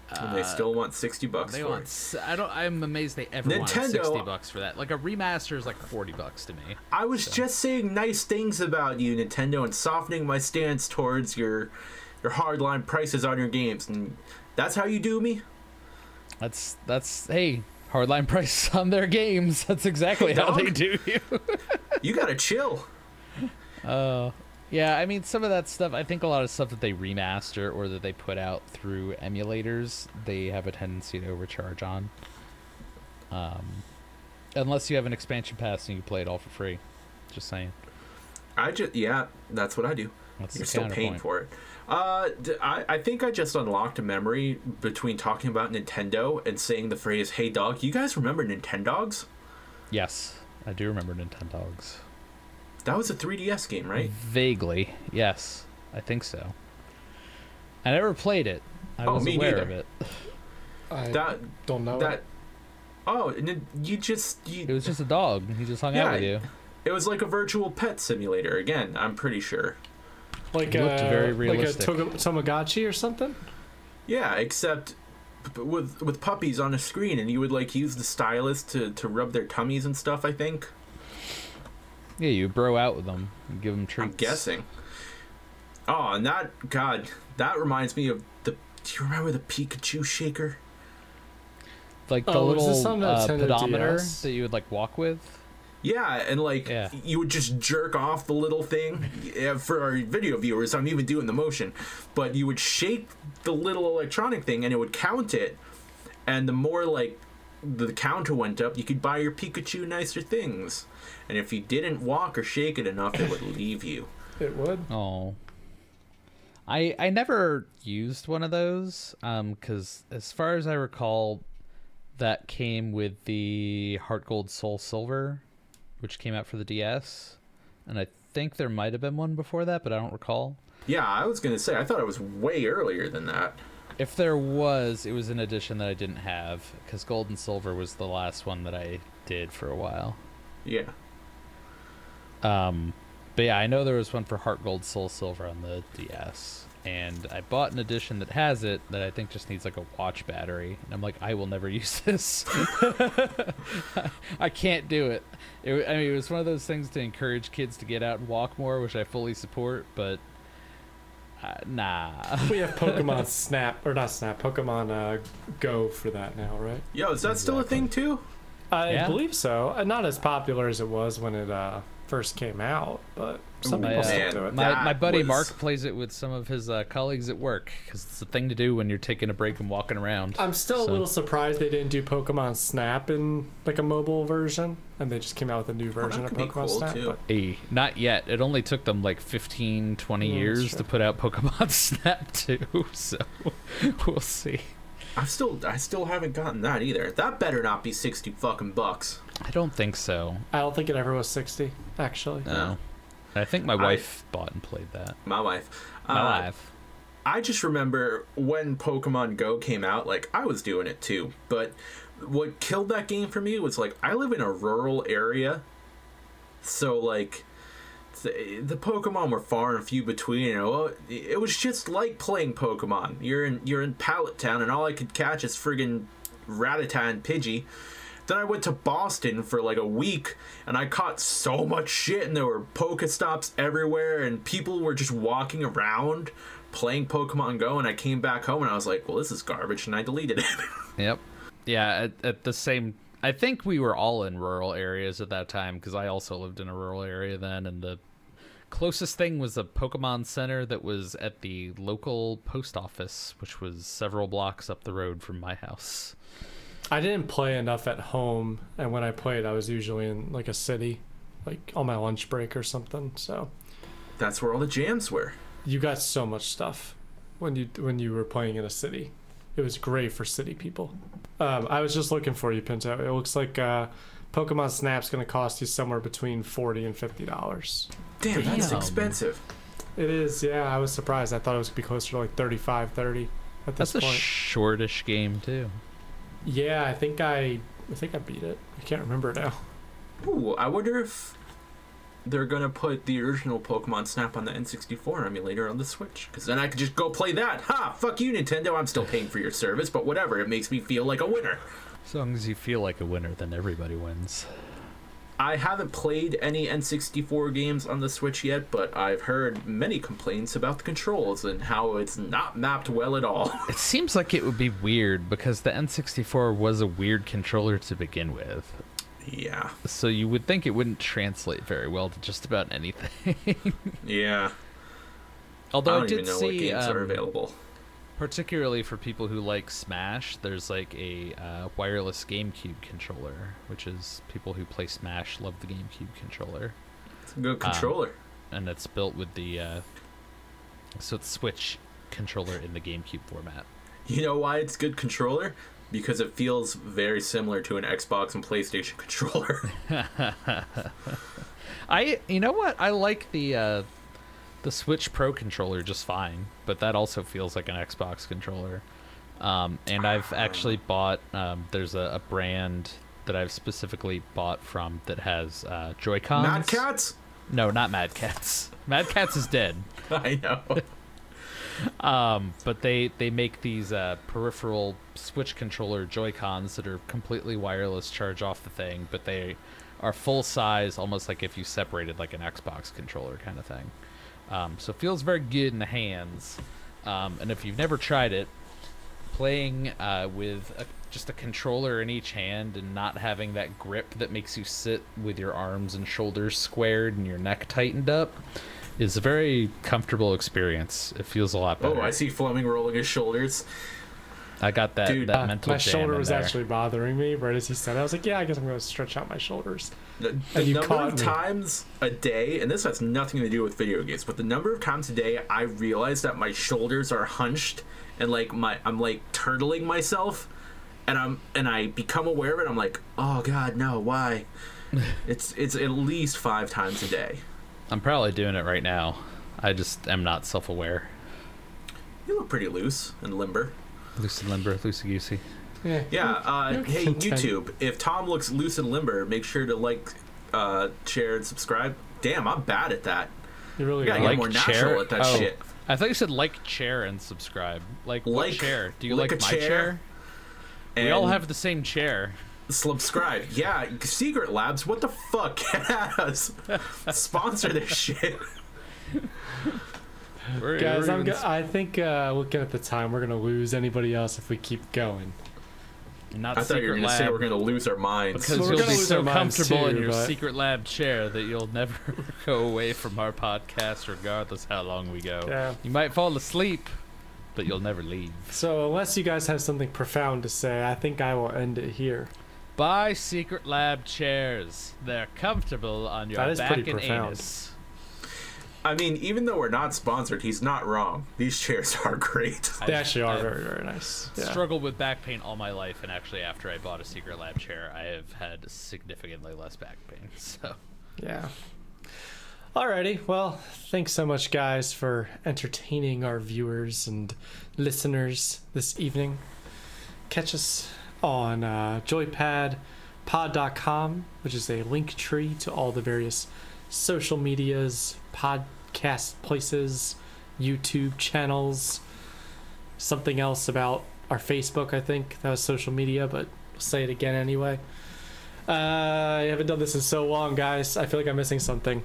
And they still want sixty bucks They for want. it. s- I don't. I'm amazed they ever want Nintendo- sixty bucks for that. Like a remaster is like forty bucks to me. I was just saying nice things about you, Nintendo, and softening my stance towards your your hardline prices on your games. And that's how you do me? That's that's hey, hardline prices on their games. That's exactly Hey, how they dog. do you. You gotta chill. Uh, yeah, I mean, some of that stuff, I think a lot of stuff that they remaster or that they put out through emulators, they have a tendency to overcharge on. Um, unless you have an expansion pass and you play it all for free. Just saying. I just, yeah, that's what I do. That's You're the still paying counterpoint. for it. Uh, d- I, I think I just unlocked a memory between talking about Nintendo and saying the phrase, hey dog. You guys remember Nintendogs? Yes, I do remember Nintendogs. That was a three D S game, right? Vaguely, yes. I think so. I never played it. I Oh, was me aware neither. of it. I That, don't know. that, oh, and then you just, you, It was just a dog. He just hung Yeah, out with you. it was like a virtual pet simulator. Again, I'm pretty sure. like it a looked very like a realistic. Toga- Tamagotchi or something. Yeah, except p- with with puppies on a screen, and you would like use the stylus to, to rub their tummies and stuff. I think. Yeah, you bro out with them and give them treats. I'm guessing. Oh, and that God, that reminds me of the. Do you remember the Pikachu shaker? Like the Oh, is this little on the uh, Nintendo pedometer D S? that you would like walk with. Yeah, and like Yeah. you would just jerk off the little thing. Yeah, for our video viewers, I'm even doing the motion, but you would shake the little electronic thing, and it would count it. And the more like the counter went up, you could buy your Pikachu nicer things. And if you didn't walk or shake it enough, it would leave you. It would. Oh. I I never used one of those um cuz as far as I recall that came with the Heart Gold Soul Silver, which came out for the D S, and I think there might have been one before that, but I don't recall. Yeah, I was gonna say I thought it was way earlier than that. If there was, it was an edition that I didn't have cuz Gold and Silver was the last one that I did for a while. Yeah. Um, but yeah, I know there was one for Heart Gold Soul Silver on the D S, and I bought an edition that has it that I think just needs like a watch battery, and I'm like, I will never use this. I can't do it. it. I mean, it was one of those things to encourage kids to get out and walk more, which I fully support, but uh, nah. We have Pokemon Snap or not Snap, Pokemon uh, Go for that now, right? Yo, is that still a thing too? I Yeah. believe so. Uh, Not as popular as it was when it uh, first came out, but some Ooh, people my, still man. do it. My, That my buddy was- Mark plays it with some of his uh, colleagues at work because it's a thing to do when you're taking a break and walking around. I'm still So- a little surprised they didn't do Pokemon Snap in like a mobile version, and they just came out with a new version of could be Pokemon cool, Snap. too. But Hey, not yet. It only took them like fifteen, twenty Mm, that's years true. to put out Pokemon Snap two, so we'll see. I still, I still haven't gotten that either. That better not be sixty fucking bucks. I don't think so. I don't think it ever was sixty, actually. No. I think my I- wife bought and played that. My wife. My Uh, wife. I just remember when Pokemon Go came out, like, I was doing it too. But what killed that game for me was, like, I live in a rural area. So, like, the, the Pokemon were far and few between. You know, it was just like playing Pokemon. You're in you're in Pallet Town, and all I could catch is friggin' Rattata and Pidgey. Then I went to Boston for like a week, and I caught so much shit, and there were Pokestops everywhere, and people were just walking around playing Pokemon Go, and I came back home, and I was like, well, this is garbage, and I deleted it. Yep. Yeah, at, at the same... I think we were all in rural areas at that time because I also lived in a rural area then, and the closest thing was a Pokemon Center that was at the local post office, which was several blocks up the road from my house. I didn't play enough at home, and when I played, I was usually in like a city, like on my lunch break or something. So That's where all the jams were. you got so much stuff when you when you were playing in a city. It was great for city people. Um, I was just looking for you, Pinto. It looks like uh, Pokemon Snap's going to cost you somewhere between forty and fifty dollars. Damn, that's Damn. expensive. It is, yeah. I was surprised. I thought it was going to be closer to like thirty-five, thirty at this That's a point. shortish game, too. Yeah, I think I, I think I beat it. I can't remember now. Ooh, I wonder if they're gonna put the original Pokemon Snap on the N sixty-four emulator on the Switch, because then I could just go play that. Ha! Fuck you, Nintendo. I'm still paying for your service, but whatever. It makes me feel like a winner. As long as you feel like a winner, then everybody wins. I haven't played any N sixty-four games on the Switch yet, but I've heard many complaints about the controls and how it's not mapped well at all. It seems like it would be weird because the N sixty-four was a weird controller to begin with. Yeah. So you would think it wouldn't translate very well to just about anything. Yeah. Although I I, don't did even know see, what games um, are available. particularly for people who like Smash, there's like a uh, wireless GameCube controller, which is people who play Smash love the GameCube controller. It's a good controller. Um, and it's built with the, uh, so it's Switch controller in the GameCube format. You know why it's good controller? Because it feels very similar to an Xbox and PlayStation controller. I, you know what? I like the uh, the Switch Pro controller just fine, but that also feels like an Xbox controller. Um, and I've actually bought. Um, there's a, a brand that I've specifically bought from that has uh, Joy-Cons. Mad Cats? No, not Mad Cats. Mad Cats is dead. I know. Um, but they, they make these uh, peripheral Switch controller Joy-Cons that are completely wireless, charge off the thing, but they are full size, almost like if you separated like an Xbox controller kind of thing. Um, so it feels very good in the hands. Um, and if you've never tried it, playing uh, with a, just a controller in each hand and not having that grip that makes you sit with your arms and shoulders squared and your neck tightened up is a very comfortable experience. It feels a lot better. Oh, I see Fleming rolling his shoulders. I got that, Dude, that Uh, mental my jam shoulder in was there. actually bothering me right as he said it. I was like, yeah, I guess I'm going to stretch out my shoulders. The, And the you number caught of me. times a day, and this has nothing to do with video games, but the number of times a day I realize that my shoulders are hunched and like my I'm like turtling myself, and I'm and I become aware of it. I'm like, oh god, no, why? it's it's at least five times a day. I'm probably doing it right now. I just am not self-aware. You look pretty loose and limber. Loose and limber, loosey-goosey. Yeah. Yeah. Uh, you're hey, content. YouTube, if Tom looks loose and limber, make sure to like, uh, share, and subscribe. Damn, I'm bad at that. You really You gotta are. get Like more chair? natural at that Oh. shit. I thought you said like chair and subscribe. Like, what Like- chair? Do you like like, a my chair, chair? We And all have the same chair. subscribe. Yeah, Secret Labs. What the fuck? Yes. Sponsor this shit. We're- Guys, we're I'm even go- I think uh, looking at the time, we're going to lose anybody else if we keep going. Not I thought you were Secret going to say Lab, we're going to lose our minds. because Well, we're you'll gonna be lose so our minds comfortable too, in your but- Secret Lab chair that you'll never go away from our podcast, regardless how long we go. Yeah. You might fall asleep, but you'll never leave. So unless you guys have something profound to say, I think I will end it here. Buy Secret Lab chairs. They're comfortable on your That is back pretty and profound. anus. I mean, even though we're not sponsored, he's not wrong. These chairs are great. They actually are I've very, very nice. Yeah. struggled with back pain all my life, and actually after I bought a Secret Lab chair, I have had significantly less back pain. So Yeah. Alrighty. Well, thanks so much, guys, for entertaining our viewers and listeners this evening. Catch us on uh, joypad pod dot com, which is a link tree to all the various social medias, podcast places, YouTube channels. Something else about our Facebook, I think. That was social media, but we'll say it again anyway. Uh, I haven't done this in so long, guys. I feel like I'm missing something.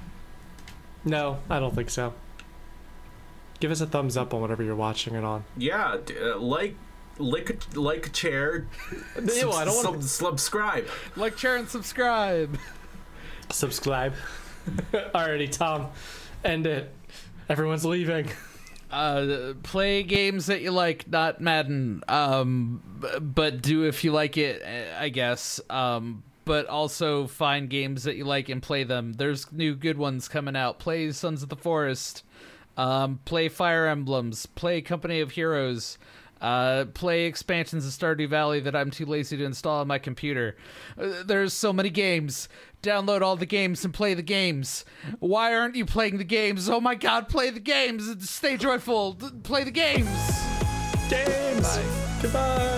No, I don't think so. Give us a thumbs up on whatever you're watching it on. Yeah, d- uh, like, like, a, like a chair. Ew, I don't Sub- want subscribe. like, share, and subscribe. to subscribe. Alrighty, Tom. End it. Everyone's leaving. Uh, play games that you like, not Madden. Um, b- but do if you like it, uh, I guess. Um, but also find games that you like and play them. There's new good ones coming out. Play Sons of the Forest. Um, play Fire Emblems. Play Company of Heroes. Uh, play expansions of Stardew Valley that I'm too lazy to install on my computer. Uh, there's so many games. Download all the games and play the games. Why aren't you playing the games? Oh my god, play the games! Stay joyful! D- Play the games! Games! Goodbye!